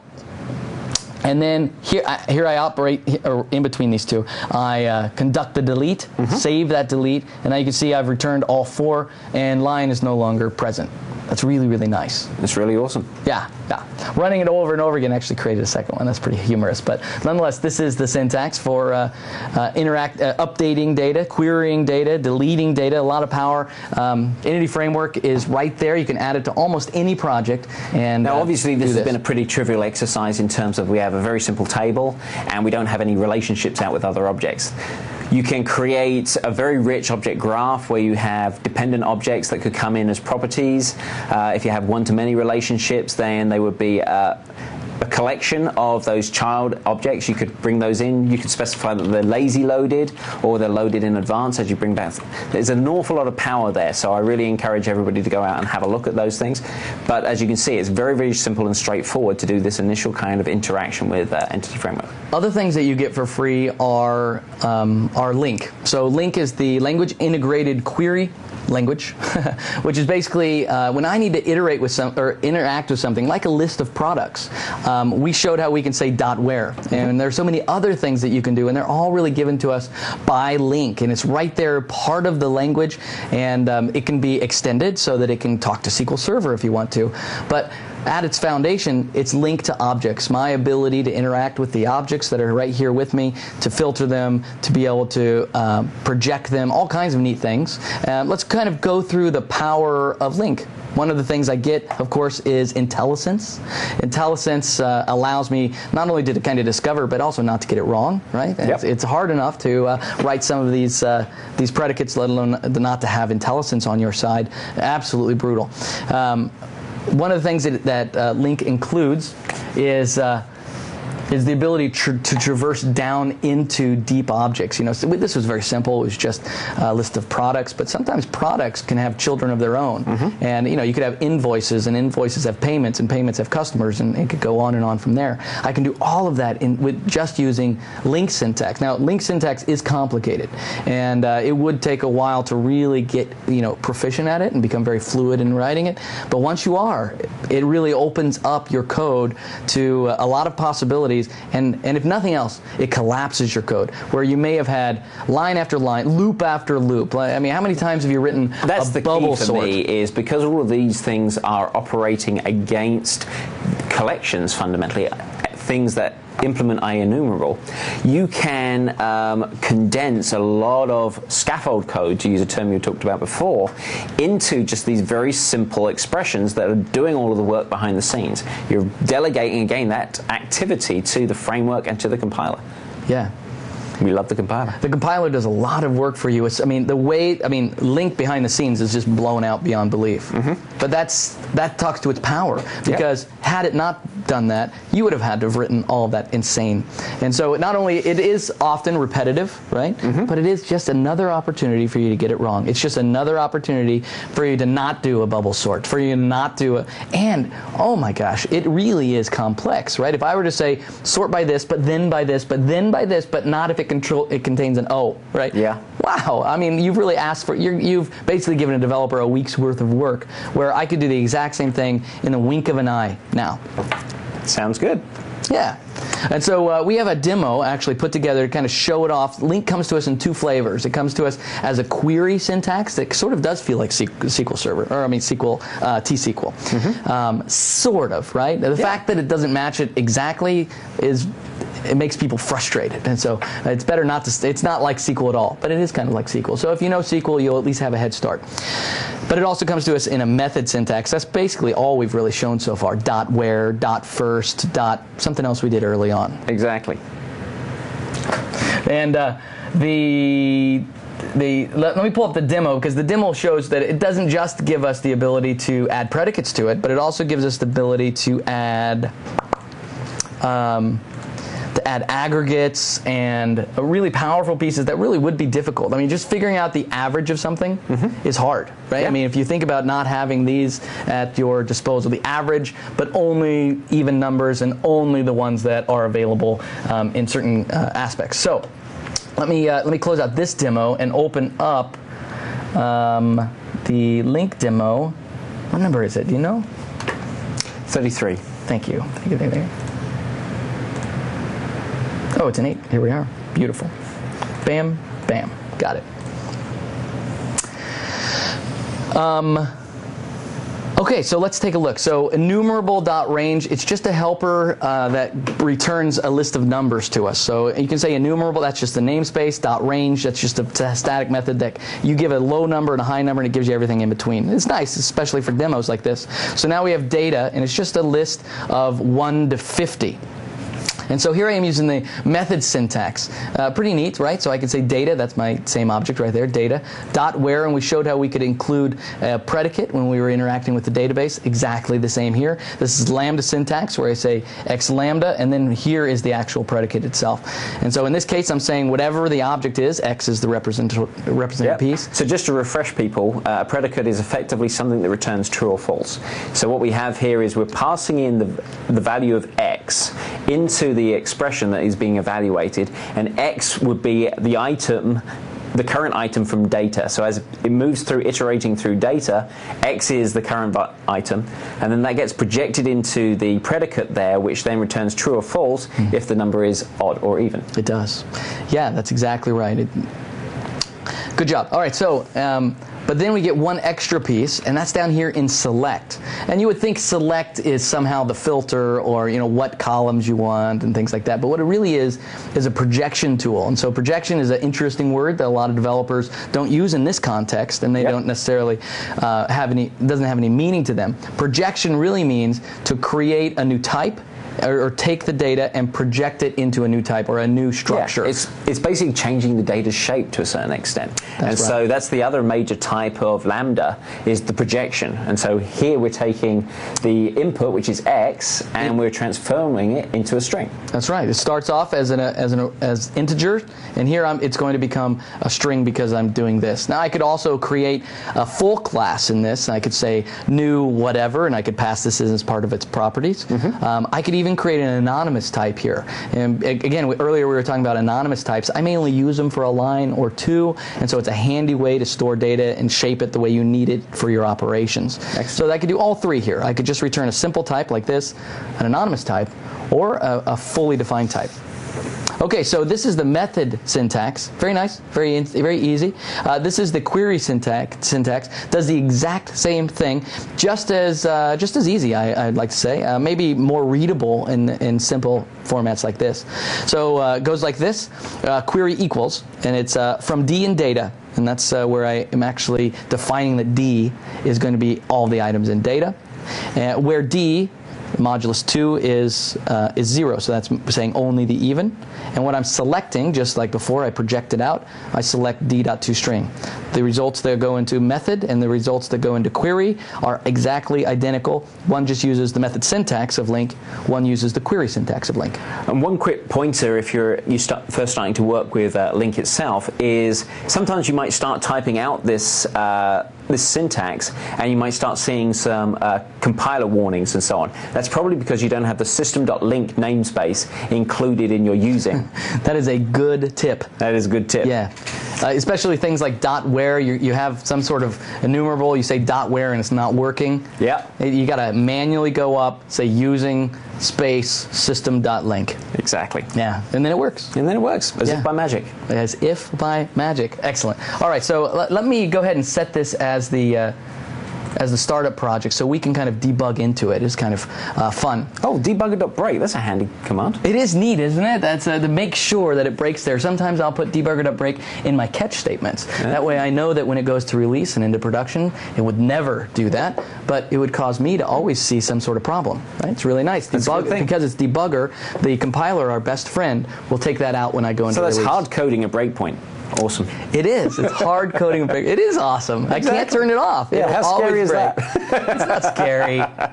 And then here, I, here I operate in between these two. I uh, conduct the delete, mm-hmm. save that delete, and now you can see I've returned all four, and lion is no longer present. That's really, really nice. It's really awesome. Yeah, yeah. Running it over and over again actually created a second one. That's pretty humorous. But nonetheless, this is the syntax for uh, uh, interact, uh, updating data, querying data, deleting data, a lot of power. Um, Entity Framework is right there. You can add it to almost any project. And now, uh, obviously, this has this. been a pretty trivial exercise in terms of we have a very simple table, and we don't have any relationships out with other objects. You can create a very rich object graph where you have dependent objects that could come in as properties. Uh, if you have one-to-many relationships, then they would be uh, a collection of those child objects. You could bring those in. You could specify that they're lazy loaded or they're loaded in advance as you bring back. There's an awful lot of power there, so I really encourage everybody to go out and have a look at those things. But as you can see, it's very, very simple and straightforward to do this initial kind of interaction with uh, Entity Framework. Other things that you get for free are, um, are LINQ. So LINQ is the language integrated query language, which is basically uh, when I need to iterate with some or interact with something like a list of products. Um, we showed how we can say dot where, and there's so many other things that you can do, and they're all really given to us by LINQ, and it's right there, part of the language, and um, it can be extended so that it can talk to S Q L Server if you want to, but at its foundation, it's linked to objects. My ability to interact with the objects that are right here with me, to filter them, to be able to uh, project them, all kinds of neat things. Uh, let's kind of go through the power of LINQ. One of the things I get, of course, is IntelliSense. IntelliSense uh, allows me not only to kind of discover, but also not to get it wrong, right? Yep. It's, it's hard enough to uh, write some of these uh, these predicates, let alone not to have IntelliSense on your side. Absolutely brutal. Um, One of the things that, that uh, LINQ includes is uh, is the ability tr to traverse down into deep objects. You know, so this was very simple. It was just a list of products, but sometimes products can have children of their own. Mm-hmm. And, you know, you could have invoices, and invoices have payments, and payments have customers, and it could go on and on from there. I can do all of that in, with just using LINQ syntax. Now, LINQ syntax is complicated, and uh, it would take a while to really get, you know, proficient at it and become very fluid in writing it. But once you are, it really opens up your code to a lot of possibilities. And, and if nothing else, it collapses your code, where you may have had line after line, loop after loop. I mean, how many times have you written That's a the bubble key for sort? me, is because all of these things are operating against collections, fundamentally, things that implement IEnumerable, you can um, condense a lot of scaffold code, to use a term you talked about before, into just these very simple expressions that are doing all of the work behind the scenes. You're delegating, again, that activity to the framework and to the compiler. Yeah. We love the compiler. The compiler does a lot of work for you. It's, I mean, the way, I mean, LINQ behind the scenes is just blown out beyond belief. Mm-hmm. But that's that talks to its power, because yep. had it not done that, you would have had to have written all of that insane. And so not only, it is often repetitive, right? Mm-hmm. But it is just another opportunity for you to get it wrong. It's just another opportunity for you to not do a bubble sort, for you to not do a, and, oh my gosh, it really is complex, right? If I were to say, sort by this, but then by this, but then by this, but not if it control it contains an O, right? Yeah. Wow. I mean, you've really asked for, you're, you've basically given a developer a week's worth of work, where I could do the exact same thing in the wink of an eye now. Sounds good. Yeah. And so uh, we have a demo actually put together to kind of show it off. LINQ comes to us in two flavors. It comes to us as a query syntax that sort of does feel like S Q L Server, or I mean S Q L, uh, T S Q L. Mm-hmm. um, sort of, right? The yeah. fact that it doesn't match it exactly is, it makes people frustrated, and so it's better not to. It's not like S Q L at all, but it is kind of like S Q L. So if you know S Q L, you'll at least have a head start. But it also comes to us in a method syntax. That's basically all we've really shown so far. Dot where, dot first, dot something else we did early on. Exactly. And uh, the. The, let, let me pull up the demo, because the demo shows that it doesn't just give us the ability to add predicates to it, but it also gives us the ability to add um, to add aggregates and really powerful pieces that really would be difficult. I mean, just figuring out the average of something mm-hmm. is hard, right? Yeah. I mean, if you think about not having these at your disposal, the average, but only even numbers and only the ones that are available um, in certain uh, aspects. So. Let me uh, let me close out this demo and open up um, the LINQ demo. What number is it? Do you know? thirty-three. Thank you. Thank you. Thank you. Oh, it's an eight. Here we are. Beautiful. Bam, bam. Got it. Um. Okay, so let's take a look. So enumerable.range, it's just a helper uh, that returns a list of numbers to us. So you can say enumerable, that's just the namespace. .range, that's just a static method that you give a low number and a high number, and it gives you everything in between. It's nice, especially for demos like this. So now we have data, and it's just a list of one to fifty. And so here I am using the method syntax. Uh, pretty neat, right? So I can say data, that's my same object right there, data, dot where, and we showed how we could include a predicate when we were interacting with the database. Exactly the same here. This is lambda syntax, where I say x lambda, and then here is the actual predicate itself. And so in this case, I'm saying whatever the object is, x is the represent represented yep. piece. So just to refresh people, uh, a predicate is effectively something that returns true or false. So what we have here is we're passing in the, the value of x into the expression that is being evaluated, and x would be the item, the current item from data. So as it moves through, iterating through data, x is the current item, and then that gets projected into the predicate there, which then returns true or false mm. if the number is odd or even. It does. Yeah, that's exactly right. It, good job. All right, so um, but then we get one extra piece, and that's down here in select. And you would think select is somehow the filter, or you know what columns you want and things like that. But what it really is is a projection tool. And so projection is an interesting word that a lot of developers don't use in this context, and they yep. don't necessarily uh, have any, doesn't have any meaning to them. Projection really means to create a new type or, or take the data and project it into a new type or a new structure. Yeah, it's, it's basically changing the data's shape to a certain extent. That's and right. so that's the other major type of Lambda, is the projection. And so here we're taking the input, which is X, and we're transforming it into a string. That's right. It starts off as an as an as integer, and here I'm, it's going to become a string because I'm doing this. Now I could also create a full class in this. I could say new whatever, and I could pass this as part of its properties. Mm-hmm. um, I could even create an anonymous type here. And again, we, earlier we were talking about anonymous types. I may only use them for a line or two, and so it's a handy way to store data and shape it the way you need it for your operations. Excellent. So I could do all three here. I could just return a simple type like this, an anonymous type, or a, a fully defined type. Okay, so this is the method syntax. Very nice, very very easy. Uh, this is the query syntax. Syntax does the exact same thing, just as uh, just as easy. I, I'd like to say, uh, maybe more readable in in simple formats like this. So uh, it goes like this: uh, query equals, and it's uh, from D in data, and that's uh, where I am actually defining that D is going to be all the items in data, uh, where D modulus two is uh, is zero, so that's saying only the even. And what I'm selecting, just like before, I project it out. I select D.toString. The results that go into method and the results that go into query are exactly identical. One just uses the method syntax of LINQ. One uses the query syntax of LINQ. And one quick pointer, if you're you start first starting to work with uh, LINQ itself, is sometimes you might start typing out this. Uh, this syntax, and you might start seeing some uh, compiler warnings and so on. That's probably because you don't have the system.link namespace included in your using. That is a good tip. That is a good tip. Yeah. Uh, especially things like dot where, you, you have some sort of enumerable, you say dot where and it's not working. Yeah. You got to manually go up, say using space system.link. Exactly. Yeah, and then it works. And then it works, as yeah. if by magic. As if by magic. Excellent. All right, so let, let me go ahead and set this as the uh, as the startup project so we can kind of debug into it. It's kind of uh, fun. Oh, debugger.break, that's a handy command. It is neat, isn't it? That's uh, to make sure that it breaks there. Sometimes I'll put debugger.break in my catch statements. Yeah. That way I know that when it goes to release and into production, it would never do that, but it would cause me to always see some sort of problem. Right? It's really nice. Debug, because it's debugger, the compiler, our best friend, will take that out when I go into release. So that's hard coding a breakpoint. Awesome. It is. It's hard coding. It is awesome. Exactly. I can't turn it off. Yeah, It'll how scary is break. that? It's not scary.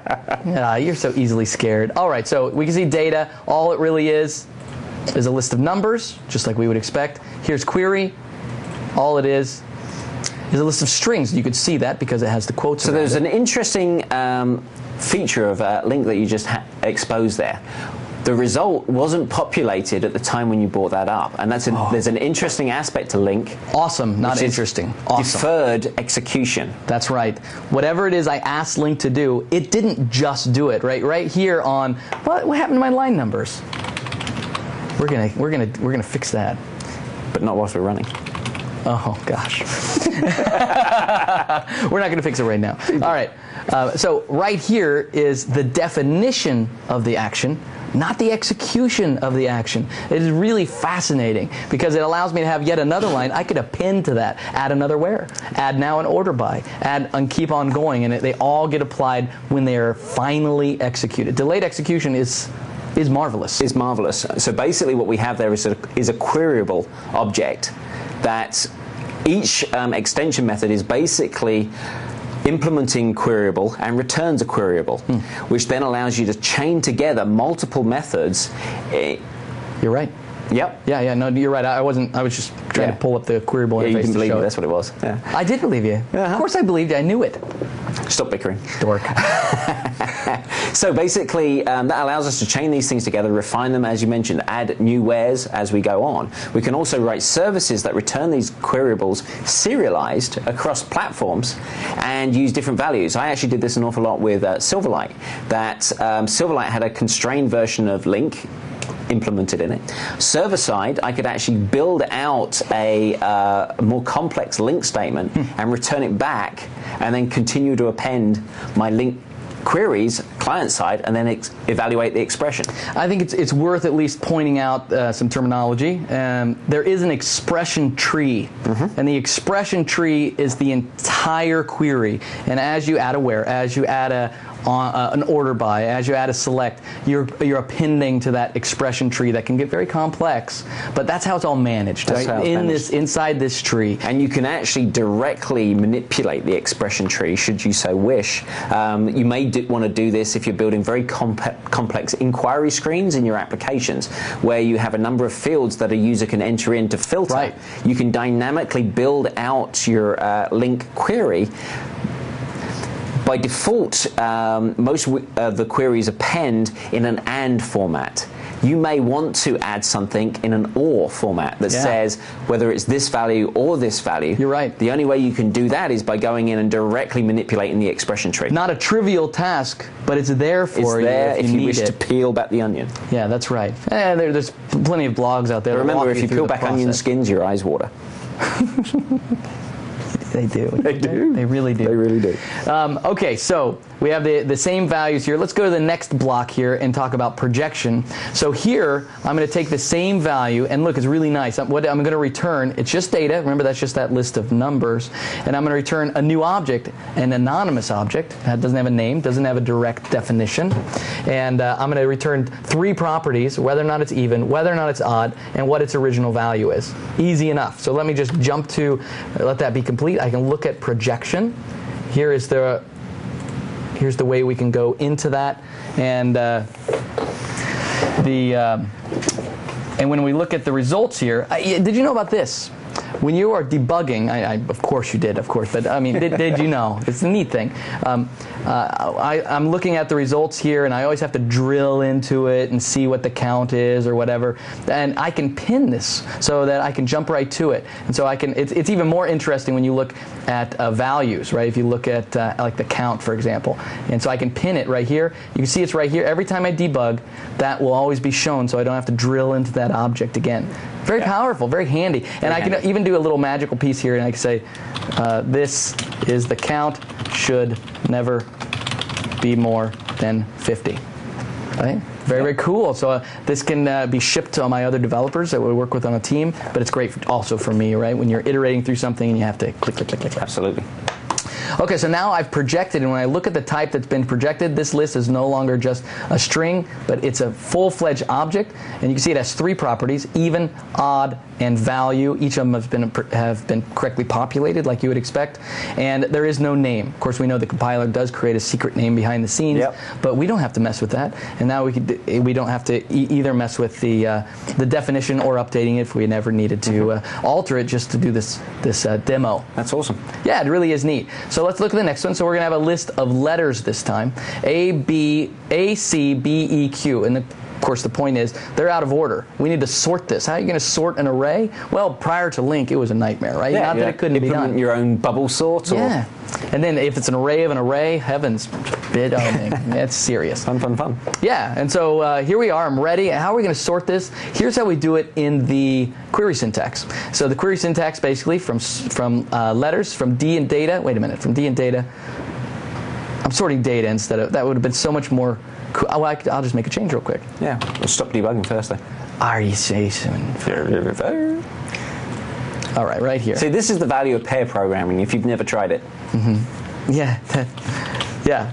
Yeah, you're so easily scared. All right, so we can see data. All it really is is a list of numbers, just like we would expect. Here's query. All it is is a list of strings. You could see that because it has the quotes. So there's it. an interesting um, feature of uh, LINQ that you just ha exposed there. The result wasn't populated at the time when you brought that up, and that's an, oh. there's an interesting aspect to LINQ. Awesome, not interesting. Awesome. Deferred execution. That's right. Whatever it is I asked LINQ to do, it didn't just do it. Right, right here on what, what happened to my line numbers? We're gonna, we're gonna, we're gonna fix that, but not whilst we're running. Oh gosh. We're not going to fix it right now. All right. Uh, so right here is the definition of the action, not the execution of the action. It is really fascinating because it allows me to have yet another line. I could append to that, add another where, add now an order by, add and keep on going, and it, they all get applied when they are finally executed. Delayed execution is is marvelous. Is marvelous. So basically, what we have there is a is a queryable object that each um, extension method is basically implementing queryable and returns a queryable, hmm. which then allows you to chain together multiple methods. You're right. Yep. Yeah, yeah, no, you're right. I wasn't, I was just trying yeah. to pull up the queryable yeah, interface you didn't to believe show me, it. that's what it was. Yeah. I did believe you. Uh-huh. Of course I believed you. I knew it. Stop bickering. Dork. So basically, um, that allows us to chain these things together, refine them, as you mentioned, add new wheres as we go on. We can also write services that return these queryables serialized across platforms and use different values. I actually did this an awful lot with uh, Silverlight. That um, Silverlight had a constrained version of LINQ implemented in it. Server side, I could actually build out a uh, more complex LINQ statement and return it back, and then continue to append my LINQ queries client side and then ex evaluate the expression. I think it's, it's worth at least pointing out uh, some terminology. Um, there is an expression tree, mm-hmm. and the expression tree is the entire query. And as you add a where, as you add a On, uh, an order by, as you add a select, you're you're appending to that expression tree that can get very complex, but that's how it's all managed, that's right? How it's in managed. this inside this tree. And you can actually directly manipulate the expression tree should you so wish. Um, you may do, want to do this if you're building very comp complex inquiry screens in your applications, where you have a number of fields that a user can enter in to filter. Right. You can dynamically build out your uh, link query. By default, um, most of uh, the queries append in an AND format. You may want to add something in an OR format that yeah. says whether it's this value or this value. You're right. The only way you can do that is by going in and directly manipulating the expression tree. Not a trivial task, but it's there for it's you there if if you, you wish it. to peel back the onion. Yeah, that's right. Eh, there, there's plenty of blogs out there. But remember, if you you peel back process. onion skins, your eyes water. They do. They do. They really do. They really do. Um, okay, so we have the, the same values here. Let's go to the next block here and talk about projection. So here, I'm going to take the same value, and look, it's really nice. I'm, what I'm going to return, it's just data. Remember, that's just that list of numbers. And I'm going to return a new object, an anonymous object. That doesn't have a name, doesn't have a direct definition. And uh, I'm going to return three properties, whether or not it's even, whether or not it's odd, and what its original value is. Easy enough. So let me just jump to, uh, let that be complete. I can look at projection. Here is the here's the way we can go into that, and uh, the um, and when we look at the results here, I, did you know about this? When you are debugging, I, I, of course you did, of course, but I mean, did, did you know? It's a neat thing. Um, uh, I, I'm looking at the results here, and I always have to drill into it and see what the count is or whatever. And I can pin this so that I can jump right to it. And so I can. It's, it's even more interesting when you look at uh, values, right? If you look at uh, like the count, for example, and so I can pin it right here. You can see it's right here. Every time I debug, that will always be shown, so I don't have to drill into that object again. Very yeah. powerful, very handy. Very and I handy. can even do a little magical piece here, and I can say, uh, this is the count, should never be more than fifty. Right? Very, very cool. So uh, this can uh, be shipped to all my other developers that we work with on a team, but it's great for, also for me, right? When you're iterating through something and you have to click, click, click, click. Absolutely. Okay, so now I've projected, and when I look at the type that's been projected, this list is no longer just a string, but it's a full-fledged object, and you can see it has three properties: even, odd, and value. Each of them have been have been correctly populated, like you would expect, and there is no name. Of course, we know the compiler does create a secret name behind the scenes, yep. but we don't have to mess with that, and now we could we don't have to e either mess with the uh, the definition or updating it if we never needed to uh, alter it just to do this this uh, demo. That's awesome. Yeah, it really is neat. So let's look at the next one. So we're going to have a list of letters this time. A, B, A, C, B, E, Q. And the, of course, the point is they're out of order. We need to sort this. How are you going to sort an array? Well, prior to Link, it was a nightmare, right? Yeah, Not yeah. that it couldn't be done. Your own bubble sort? Or? Yeah. And then if it's an array of an array, heavens forbid, oh, man, it's serious. Fun, fun, fun. Yeah, and so uh, here we are. I'm ready. How are we going to sort this? Here's how we do it in the query syntax. So the query syntax, basically, from from uh, letters, from D and data. Wait a minute, from D and data. I'm sorting data instead of, that would have been so much more cool. Oh, I, I'll just make a change real quick. Yeah, we'll stop debugging first, though. Are you say soon? All right, right here. See, this is the value of pair programming if you've never tried it. Mm-hmm. Yeah, yeah.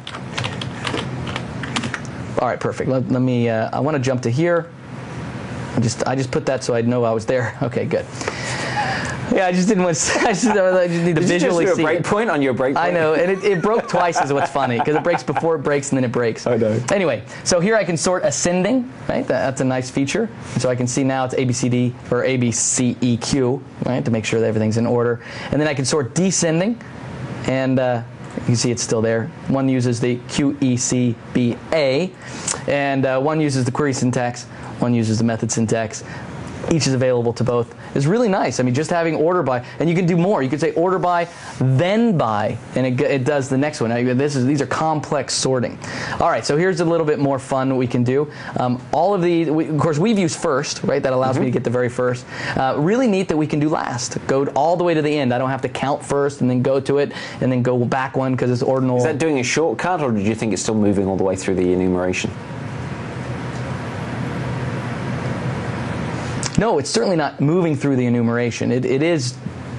All right, perfect. Let, let me, uh, I want to jump to here. I just, I just put that so I'd know I was there. Okay, good. Yeah, I just didn't want to, I just, I just need to Did visually you just do see a break it. point on your break point? I know, and it, it broke twice is what's funny, because it breaks before it breaks and then it breaks. I know. Anyway, so here I can sort ascending, right? That, that's a nice feature. So I can see now it's A, B, C, D, or A, B, C, E, Q, right, to make sure that everything's in order. And then I can sort descending, and uh, you can see it's still there. One uses the Q, E, C, B, A, and uh, one uses the query syntax, one uses the method syntax. Each is available to both, is really nice. I mean, just having order by, and you can do more. You can say order by, then by, and it, it does the next one. Now, this is, these are complex sorting. All right, so here's a little bit more fun we can do. Um, all of these, we, of course, we've used first, right? That allows mm-hmm. me to get the very first. Uh, really neat that we can do last. Go all the way to the end. I don't have to count first and then go to it and then go back one because it's ordinal. Is that doing a shortcut, or did you think it's still moving all the way through the enumeration? No, it's certainly not moving through the enumeration. It, it is.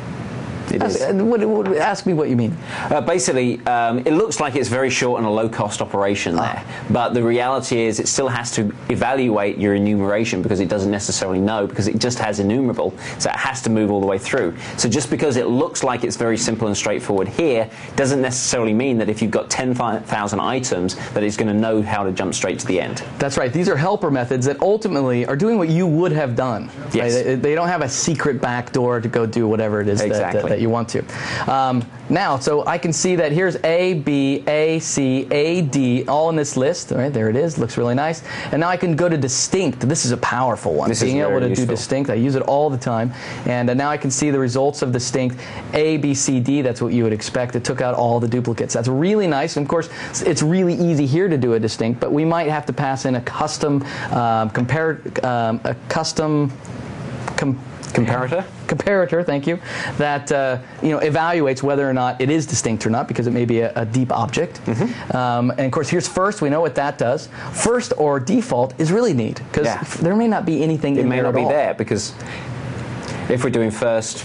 It ask, is. What, what, ask me what you mean. Uh, basically, um, it looks like it's very short and a low-cost operation there, ah. but the reality is it still has to evaluate your enumeration because it doesn't necessarily know, because it just has enumerable, so it has to move all the way through. So just because it looks like it's very simple and straightforward here doesn't necessarily mean that if you've got ten thousand items that it's going to know how to jump straight to the end. That's right. These are helper methods that ultimately are doing what you would have done. Yes. Right? They, they don't have a secret backdoor to go do whatever it is exactly. that, that, that you want to. Um, now, so I can see that here's A, B, A, C, A, D, all in this list. All right, there it is. Looks really nice. And now I can go to distinct. This is a powerful one. This Being is able to useful. do distinct, I use it all the time. And uh, now I can see the results of distinct. A, B, C, D, that's what you would expect. It took out all the duplicates. That's really nice. And of course, it's really easy here to do a distinct, but we might have to pass in a custom um, compare, um, a custom com comparator. Comparator, thank you, that uh, you know evaluates whether or not it is distinct or not, because it may be a, a deep object. Mm-hmm. um, and of course, here's first. We know what that does. First or default is really neat, because yeah. there may not be anything. It in may there not at be all. there, because if we're doing first,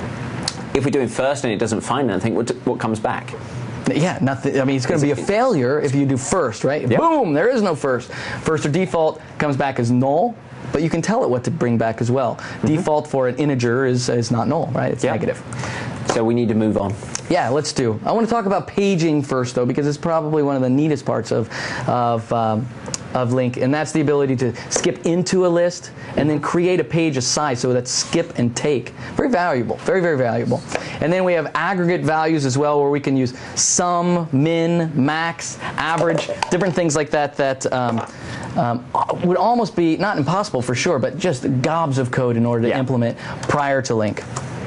if we're doing first and it doesn't find anything, what, what comes back? Yeah, nothing. I mean, it's going to be a failure if you do first, right? Yep. Boom, there is no first. First or default comes back as null. But you can tell it what to bring back as well. Mm-hmm. Default for an integer is, is not null, right? It's yep. negative. So we need to move on. Yeah, let's do. I want to talk about paging first, though, because it's probably one of the neatest parts of, of, um, of LINQ, and that's the ability to skip into a list and then create a page aside, so that's skip and take. Very valuable, very, very valuable. And then we have aggregate values as well, where we can use sum, min, max, average, different things like that that um, um, would almost be, not impossible for sure, but just gobs of code in order to yeah. implement prior to LINQ.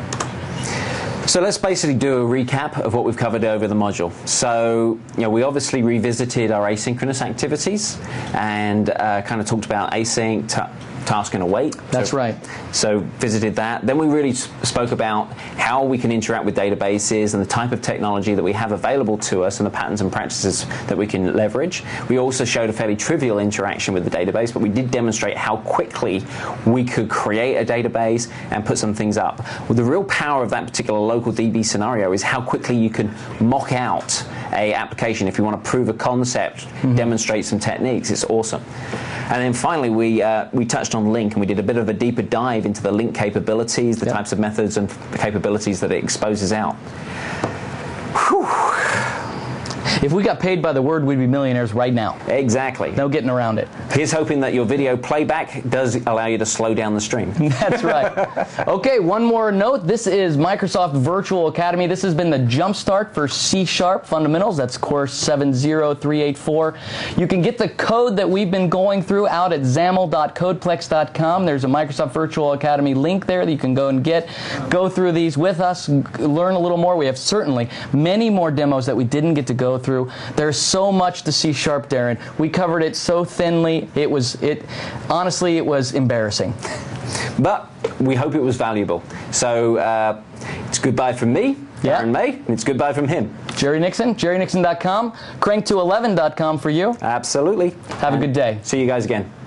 So let's basically do a recap of what we've covered over the module. So, you know, we obviously revisited our asynchronous activities and uh, kind of talked about async, ta task and await. That's so, right. So visited that. Then we really spoke about how we can interact with databases and the type of technology that we have available to us and the patterns and practices that we can leverage. We also showed a fairly trivial interaction with the database, but we did demonstrate how quickly we could create a database and put some things up. Well, the real power of that particular local D B scenario is how quickly you can mock out a application if you want to prove a concept, mm-hmm. demonstrate some techniques. It's awesome. And then finally, we uh, we touched on LINQ, and we did a bit of a deeper dive into the LINQ capabilities, the yep. types of methods and capabilities that it exposes out. Whew. If we got paid by the word, we'd be millionaires right now. Exactly. No getting around it. Here's hoping that your video playback does allow you to slow down the stream. That's right. Okay, one more note. This is Microsoft Virtual Academy. This has been the Jumpstart for C Sharp Fundamentals. That's course seven zero three eight four. You can get the code that we've been going through out at xaml dot codeplex dot com. There's a Microsoft Virtual Academy link there that you can go and get. Go through these with us, learn a little more. We have certainly many more demos that we didn't get to go through. There's so much to C Sharp, Darren. We covered it so thinly. It was, it, honestly, it was embarrassing. But we hope it was valuable. So uh, it's goodbye from me, yeah. Darren May, and it's goodbye from him. Jerry Nixon, jerry nixon dot com, crank two eleven dot com for you. Absolutely. Have and a good day. See you guys again.